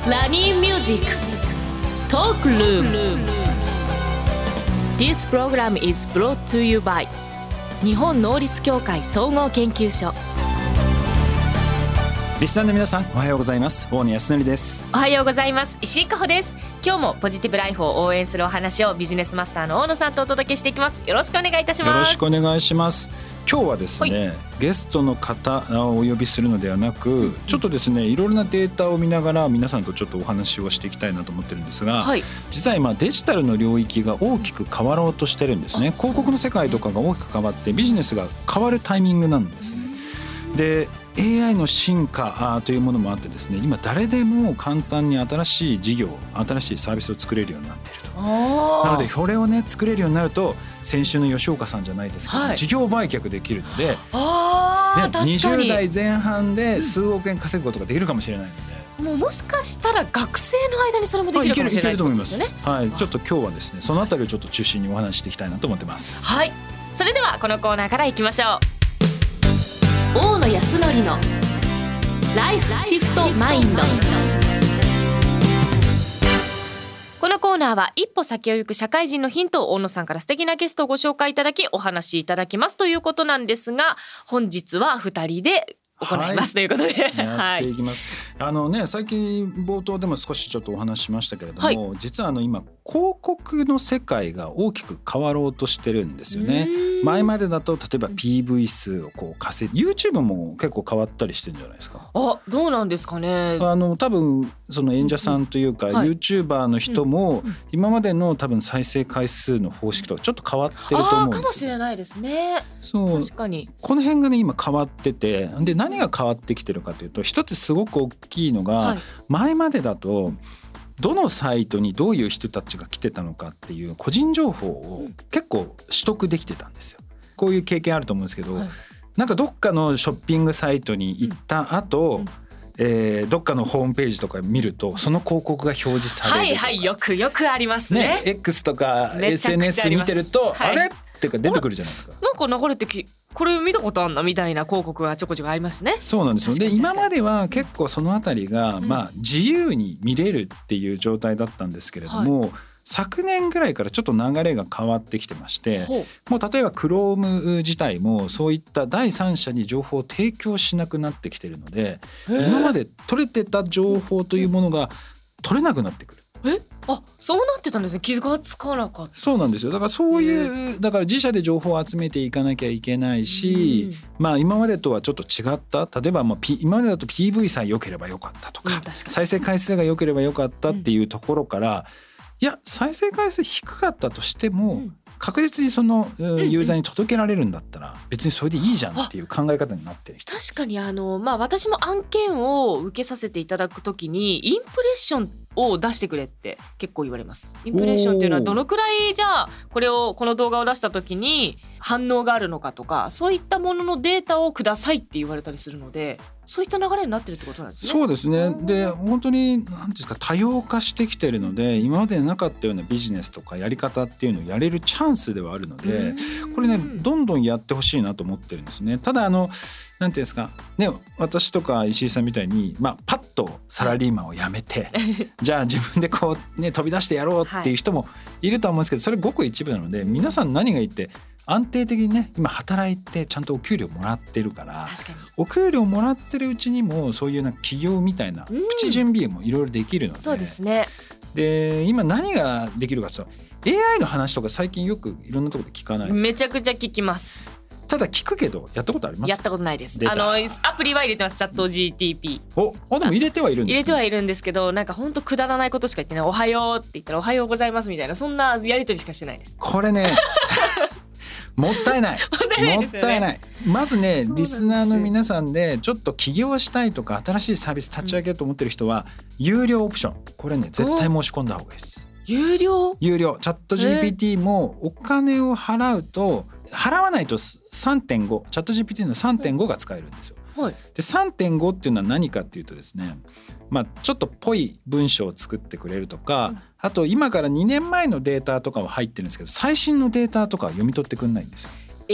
ラニーミュージックトークルーム This program is brought to you by 日本能率協会総合研究所。 リスナーの皆さん、おはようございます。大野康則です。 おはようございます。石井加穂です。今日もポジティブライフを応援するお話をビジネスマスターの大野さんとお届けしていきます。よろしくお願いいたします。 よろしくお願いします。今日はですね、ゲストの方をお呼びするのではなく、ちょっとですね、いろいろなデータを見ながら皆さんとちょっとお話をしていきたいなと思ってるんですが、実は今デジタルの領域が大きく変わろうとしてるんですね。広告の世界とかが大きく変わってビジネスが変わるタイミングなんですね。でAI の進化というものもあってですね、今誰でも簡単に新しい事業、新しいサービスを作れるようになっていると。なのでこれをね作れるようになると、先週の吉岡さんじゃないですけど、事業売却できるので、20代前半で数億円稼ぐことができるかもしれないので、 もしかしたら学生の間にそれもできるかもしれないと思いますね。 はい、ちょっと今日はですね、そのあたりをちょっと中心にお話ししていきたいなと思ってます。 はい、それではこのコーナーからいきましょう。大野康則のライフシフトマインド。このコーナーは一歩先を行く社会人のヒントを大野さんから素敵なゲストをご紹介いただきお話しいただきますということなんですが、本日は2人で行いますということで、 やっていきます。最近冒頭でも少しちょっとお話ししましたけれども、実は今広告の世界が大きく変わろうとしてるんですよね。前までだと例えば PV 数を稼いで YouTube も結構変わったりしてるんじゃないですか。 どうなんですかね。 多分その演者さんというか、YouTuber の人も今までの多分再生回数の方式とちょっと変わってると思うんです。 かもしれないですね。 そう、 確かにこの辺がね今変わってて、で何が変わってきてるかというと、一つすごく大きいのが、前までだとどのサイトにどういう人たちが来てたのかっていう個人情報を結構取得できてたんですよ。こういう経験あると思うんですけど、なんかどっかのショッピングサイトに行った後、どっかのホームページとか見るとその広告が表示されるとか、よくありますね。X とか SNS 見てると、あれってか出てくるじゃないですか。 なんか流れてこれ見たことあんなみたいな広告がちょこちょこありますね。 そうなんですよ。で今までは結構そのあたりが、自由に見れるっていう状態だったんですけれども、昨年ぐらいからちょっと流れが変わってきてまして、もう例えば Chrome 自体もそういった第三者に情報を提供しなくなってきてるので、今まで取れてた情報というものが取れなくなってくる。 そうなってたんですね。気がつかなかった。 そうなんですよ。だからそういうだから自社で情報を集めていかなきゃいけないし、今までとはちょっと違った、例えば今までだと PV さえ良ければよかったとか、再生回数が良ければよかったっていうところから、いや再生回数低かったとしても、確実にそのユーザーに届けられるんだったら別にそれでいいじゃんっていう考え方になってる人。 確かに私も案件を受けさせていただくときにインプレッションを出してくれって結構言われます。インプレッションっていうのはどのくらいじゃあこの動画を出した時に反応があるのかとか、そういったもののデータをくださいって言われたりするので、そういった流れになってるってことなんですね。 そうですね。で本当に何ていうんですか、多様化してきてるので、今までなかったようなビジネスとかやり方っていうのをやれるチャンスではあるので、これねどんどんやってほしいなと思ってるんですね。ただなんていうんですかね、私とか石井さんみたいに、パッとサラリーマンを辞めてじゃあ自分で飛び出してやろうっていう人もいるとは思うんですけど、それごく一部なので、皆さん何がいいって安定的にね今働いてちゃんとお給料もらってるから、お給料もらってるうちにもそういう起業みたいなプチ準備もいろいろできるので、 そうですね。 で今何ができるかというと、 AI の話とか最近よくいろんなところで聞かない？ めちゃくちゃ聞きます。 ただ聞くけどやったことあります？ やったことないです。アプリは入れてます。チャット GTP。 でも入れてはいるんですね。 入れてはいるんですけど、なんか本当くだらないことしか言ってない。おはようって言ったらおはようございますみたいな、そんなやり取りしかしてないです。 これねもったいないもったいない。まずねリスナーの皆さんでちょっと起業したいとか新しいサービス立ち上げようと思ってる人は、有料オプションこれね絶対申し込んだ方がいいです。 有料チャット GPT もお金を払うと、払わないと 3.5 チャット GPT の 3.5 が使えるんですよ。で 3.5 っていうのは何かっていうとですね、ちょっとぽい文章を作ってくれるとか、あと今から2年前のデータとかは入ってるんですけど、最新のデータとかは読み取ってくれないんですよ。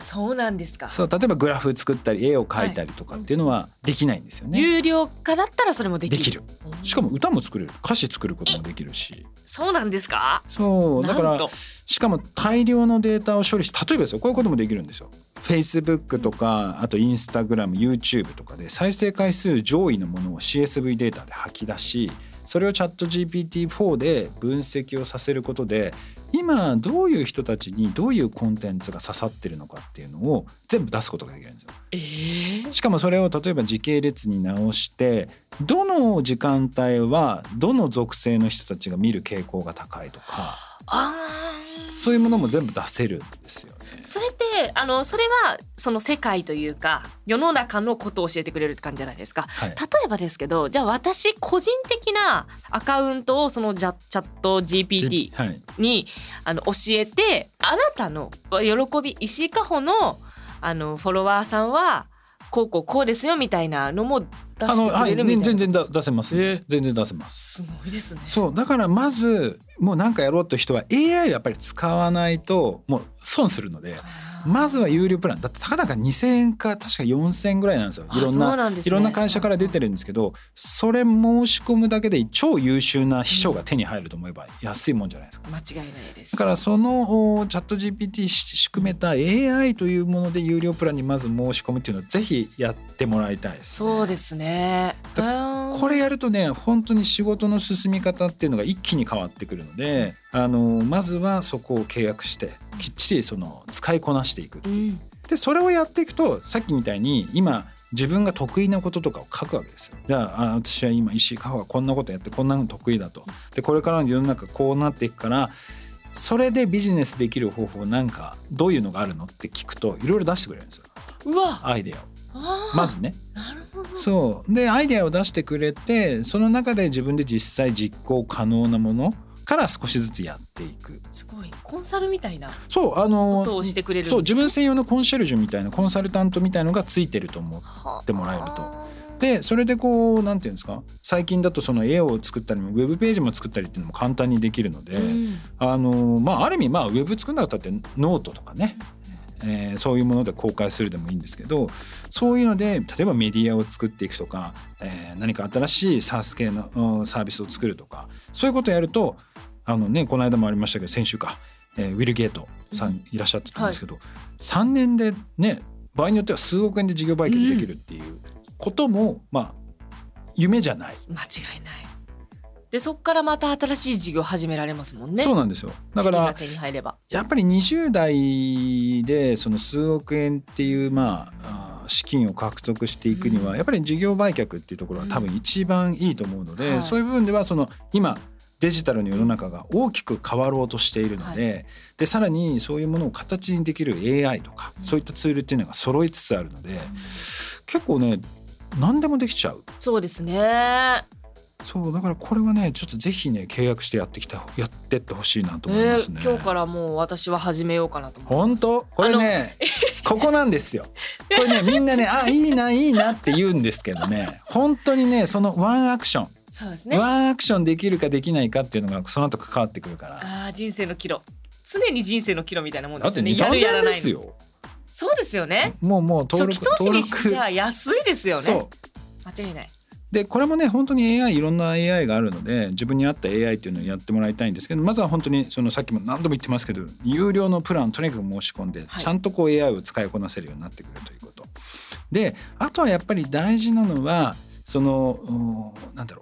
そうなんですか。 そう例えばグラフ作ったり絵を描いたりとかっていうのはできないんですよね、 有料化だったらそれもできる。 しかも歌も作れる、歌詞作ることもできるし。 そうなんですか。 そうだからしかも大量のデータを処理して、例えばですよこういうこともできるんですよ。 Facebook とかあと Instagram、YouTube とかで再生回数上位のものを CSV データで吐き出し、それをチャット GPT-4 で分析をさせることで、今どういう人たちにどういうコンテンツが刺さってるのかっていうのを全部出すことができるんですよ。しかもそれを例えば時系列に直して、どの時間帯はどの属性の人たちが見る傾向が高いとか、そういうものも全部出せるんですよね。 それってそれはその世界というか世の中のことを教えてくれるって感じじゃないですか、はい、例えばですけど、じゃあ私個人的なアカウントをそのチャット GPT に、教えて、あなたの喜び石井加穂のフォロワーさんはこうですよみたいなのも出してくれるみたいな、 全然出せます、全然出せます。 すごいですね。 そうだからまずもう何かやろうという人は AI をやっぱり使わないともう損するので、まずは有料プランだってたかだか2000円か確か4000円ぐらいなんですよ。いろんな会社から出てるんですけど、それ申し込むだけで超優秀な秘書が手に入ると思えば安いもんじゃないですか。 間違いないです。 だからそのチャット GPT 仕組めた AI というもので有料プランにまず申し込むっていうのをぜひやってもらいたいです、ね、 そうですね。 これやるとね本当に仕事の進み方っていうのが一気に変わってくるので、まずはそこを契約してきっちりその使いこなしていくっていう、でそれをやっていくとさっきみたいに今自分が得意なこととかを書くわけですよ。じゃあ私は今石井加穂がこんなことやってこんなの得意だと、でこれからの世の中こうなっていくから、それでビジネスできる方法なんかどういうのがあるのって聞くといろいろ出してくれるんですよ。 うわ、 アイデアをまずね。 なるほど。 そうでアイデアを出してくれて、その中で自分で実際実行可能なものから少しずつやっていく。 すごいコンサルみたいなことをしてくれるんです。 そう自分専用のコンシェルジュみたいなコンサルタントみたいのがついてると思ってもらえると。でそれでこうなんていうんですか、最近だとその絵を作ったりもウェブページも作ったりっていうのも簡単にできるので、ある意味ウェブ作んなかったってノートとかね、そういうもので公開するでもいいんですけど、そういうので例えばメディアを作っていくとか、何か新しい SaaS 系のサービスを作るとか、そういうことをやるとこの間もありましたけど先週か、ウィル・ゲートさんいらっしゃってたんですけど、3年でね場合によっては数億円で事業売却できるっていうことも、夢じゃない。 間違いない。でそこからまた新しい事業始められますもんね。 そうなんですよ。だから資金が手に入ればやっぱり20代でその数億円っていう資金を獲得していくにはやっぱり事業売却っていうところは多分一番いいと思うので、そういう部分ではその今デジタルの世の中が大きく変わろうとしているので、でさらにそういうものを形にできる AI とかそういったツールっていうのが揃いつつあるので、結構ね何でもできちゃう。 そうですね。 そうだからこれはねちょっとぜひね契約してやってってほしいなと思いますね。 今日からもう私は始めようかなと思います。 本当これねここなんですよ。これねみんなねいいなって言うんですけどね本当にねそのワンアクション、 そうですね、 ワンアクションできるかできないかっていうのがその後関わってくるから。 人生の岐路、常に人生の岐路みたいなもんですよね。 だって 2,3 やらないですよ。 そうですよね。 もう登録初期投資にしちゃ安いですよね。 そう間違いない。 でこれもね本当に AI いろんな AI があるので自分に合った AI っていうのをやってもらいたいんですけど、まずは本当にそのさっきも何度も言ってますけど有料のプランとにかく申し込んで、ちゃんとこう AI を使いこなせるようになってくるということで、あとはやっぱり大事なのはその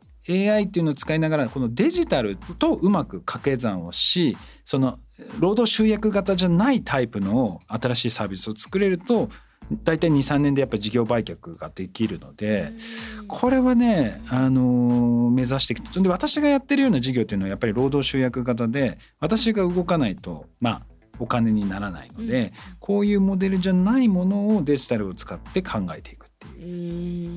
AI っていうのを使いながらこのデジタルとうまく掛け算をし、その労働集約型じゃないタイプの新しいサービスを作れるとだいたい 2,3 年でやっぱり事業売却ができるので、これはね、目指してきて、で私がやってるような事業っていうのはやっぱり労働集約型で私が動かないとお金にならないので、こういうモデルじゃないものをデジタルを使って考えていくっていう。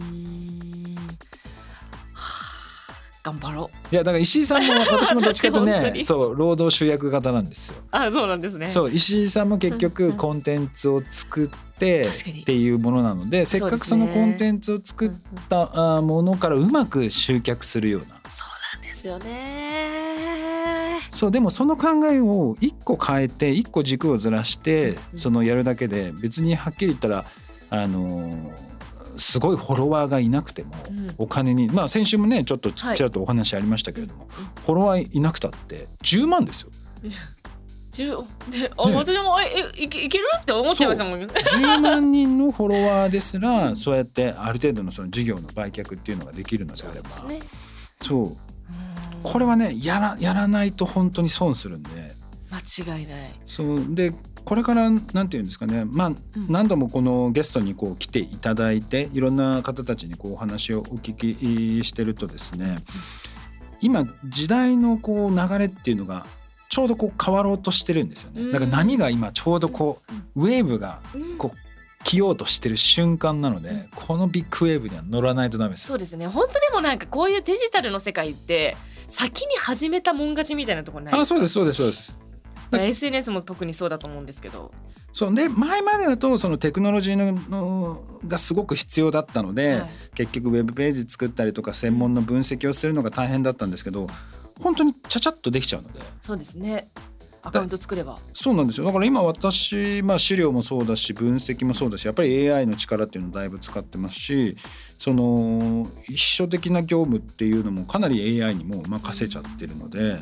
頑張ろう。いやだから石井さんも私もどっちかとねそう労働集約型なんですよ。 そうなんですね。 そう石井さんも結局コンテンツを作ってっていうものなので、せっかくそのコンテンツを作ったものからうまく集客するような。 そうなんですよね。 そうでもその考えを一個変えて一個軸をずらしてそのやるだけで別にはっきり言ったらすごいフォロワーがいなくてもお金に、まあ先週もねちょっとちらっとお話ありましたけれども、フォロワーいなくたって10万ですよ。 私もいけるって思っちゃいましたもんね。 10万人のフォロワーですらそうやってある程度のその事業の売却っていうのができるのであれば、そうこれはねやらないと本当に損するんで。 間違いない。 そうでこれからなんていうんですかね、まあ何度もこのゲストにこう来ていただいていろんな方たちにこうお話をお聞きしてるとですね、今時代のこう流れっていうのがちょうどこう変わろうとしてるんですよね。だから波が今ちょうどこうウェーブがこう来ようとしてる瞬間なので、このビッグウェーブには乗らないとダメです。 そうですね。本当でもなんかこういうデジタルの世界って先に始めたもん勝ちみたいなところないですか？ そうですそうですそうです。 SNS も特にそうだと思うんですけど、 そうで前までだとそのテクノロジーのがすごく必要だったので、結局ウェブページ作ったりとか専門の分析をするのが大変だったんですけど、本当にちゃちゃっとできちゃうので。 そうですね。アカウント作れば。そうなんですよ。だから今私、資料もそうだし分析もそうだし、やっぱり AI の力っていうのをだいぶ使ってますし、その秘書的な業務っていうのもかなり AI にも任せちゃってるので、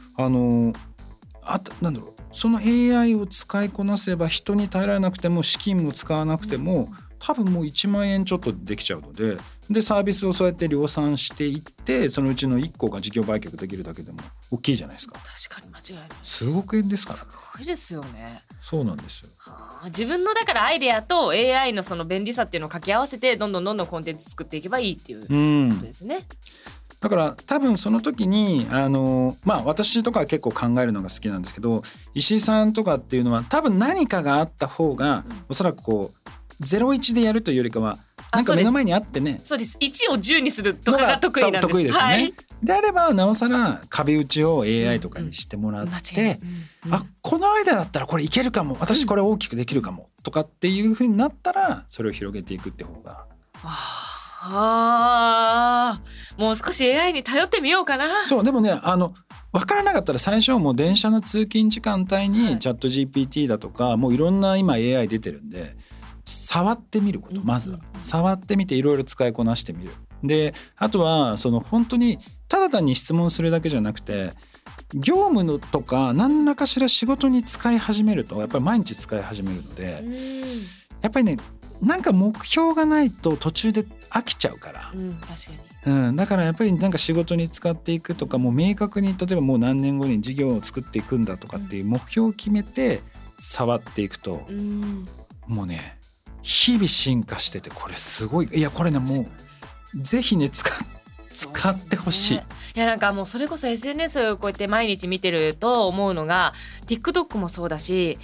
なんだろう、その AI を使いこなせば人に頼らなくても資金も使わなくても多分もう1万円ちょっとできちゃうので、サービスをそうやって量産していってそのうちの1個が事業売却できるだけでも大きいじゃないですか。 確かに間違いない。 数億円ですから。 すごいですよね。 そうなんですよ。 自分のだからアイデアと AI のその便利さっていうのを掛け合わせてどんどんコンテンツ作っていけばいいっていうことですね。 だから多分その時に私とかは結構考えるのが好きなんですけど、石井さんとかっていうのは多分何かがあった方がおそらくこう01でやるというよりかはなんか目の前にあってね。 そうです。1を10にするとかが得意なんです。 得意ですよね。であればなおさら壁打ちを AI とかにしてもらって、このアイデアだったらこれいけるかも、私これ大きくできるかもとかっていう風になったらそれを広げていくって方が。 もう少し AI に頼ってみようかな。 そうでもね分からなかったら最初はもう電車の通勤時間帯にチャット GPT だとか、もういろんな今 AI 出てるんで触ってみること、まずは触ってみていろいろ使いこなしてみる。であとはその本当にただ単に質問するだけじゃなくて業務のとか何らかしら仕事に使い始めるとやっぱり毎日使い始めるので、やっぱりねなんか目標がないと途中で飽きちゃうから、 確かに、 だからやっぱりなんか仕事に使っていくとか、もう明確に例えばもう何年後に事業を作っていくんだとかっていう目標を決めて触っていくと、もうね日々進化しててこれすごい。いやこれねもうぜひね使ってほしい。いやなんかもうそれこそ SNS をこうやって毎日見てると思うのが TikTok もそうだし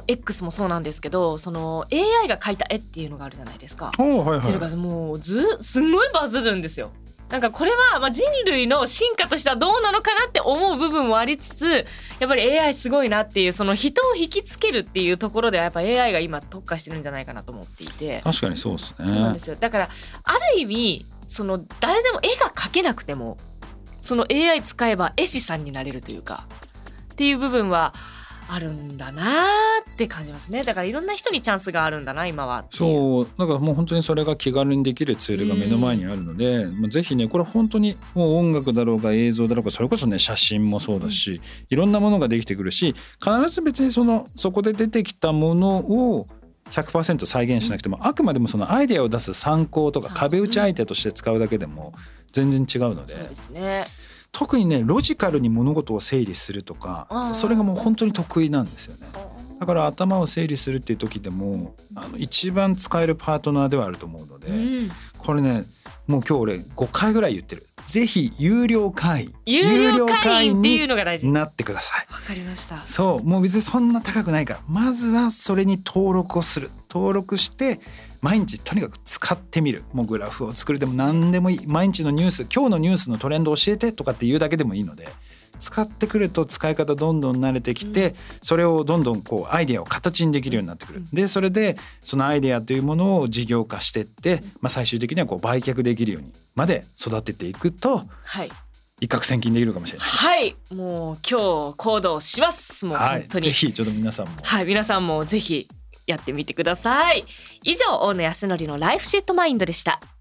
X もそうなんですけど、その AI が描いた絵っていうのがあるじゃないですか。っていうのがもうすんごいバズるんですよ。なんかこれは人類の進化としてはどうなのかなって思う部分もありつつ、やっぱり AI すごいなっていうその人を引きつけるっていうところではやっぱ AI が今特化してるんじゃないかなと思っていて。 確かにそうですね。 そうなんですよ。だからある意味その誰でも絵が描けなくてもその AI 使えば絵師さんになれるというかっていう部分はあるんだなって感じますね。だからいろんな人にチャンスがあるんだな今は。 そうだからもう本当にそれが気軽にできるツールが目の前にあるので、ぜひねこれ本当にもう音楽だろうが映像だろうがそれこそね写真もそうだし、いろんなものができてくるし、必ず別にそこで出てきたものを100% 再現しなくても、あくまでもそのアイデアを出す参考とか壁打ち相手として使うだけでも全然違うので、 そうですね。 特にねロジカルに物事を整理するとかそれがもう本当に得意なんですよね。だから頭を整理するっていう時でも一番使えるパートナーではあると思うので、これねもう今日俺5回ぐらい言ってる。ぜひ有料会員っていうのが大事になってください。 わかりました。 そうもう別にそんな高くないからまずはそれに登録をする。登録して毎日とにかく使ってみる。もうグラフを作るでも何でもいい。毎日のニュース今日のニュースのトレンド教えてとかって言うだけでもいいので、使ってくると使い方どんどん慣れてきて、それをどんどんこうアイデアを形にできるようになってくる。でそれでそのアイデアというものを事業化していって、最終的にはこう売却できるようにまで育てていくと、 一攫千金できるかもしれない。 はい、もう今日行動します。もう本当に、 ぜひちょっと皆さんも、 皆さんもぜひやってみてください。以上、大野康則のライフシフトマインドでした。